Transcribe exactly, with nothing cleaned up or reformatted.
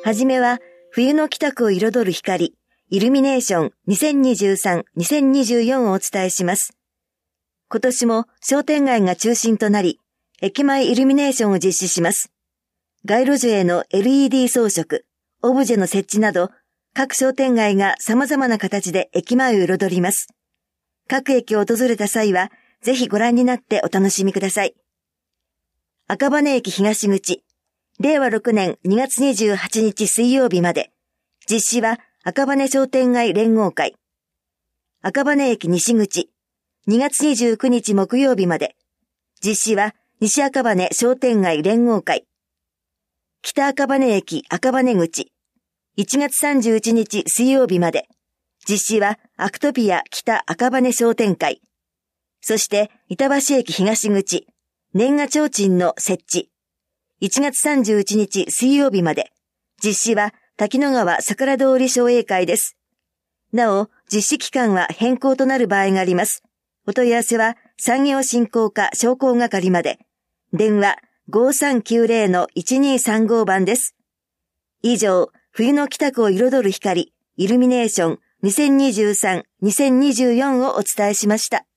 はじめは冬の北区を彩る光、イルミネーションにせんにじゅうさん・にせんにじゅうよんをお伝えします。今年も商店街が中心となり、駅前イルミネーションを実施します。街路樹への エルイーディー 装飾、オブジェの設置など、各商店街が様々な形で駅前を彩ります。各駅を訪れた際は、ぜひご覧になってお楽しみください。赤羽駅東口、れいわろくねんにがつにじゅうはちにち水曜日まで、実施は赤羽商店街連合会。赤羽駅西口、にがつにじゅうくにち木曜日まで、実施は西赤羽商店街連合会。北赤羽駅赤羽口、いちがつさんじゅういちにち水曜日まで、実施はアクトピア北赤羽商店会。そして板橋駅東口、年賀提灯の設置。いちがつさんじゅういちにち水曜日まで、実施は滝野川桜通り商栄会です。なお、実施期間は変更となる場合があります。お問い合わせは産業振興課商工係まで。電話 ごーさんきゅうぜろのいちにーさんご 番です。以上、冬の北区を彩る光、イルミネーションにせんにじゅうさん・にせんにじゅうよんをお伝えしました。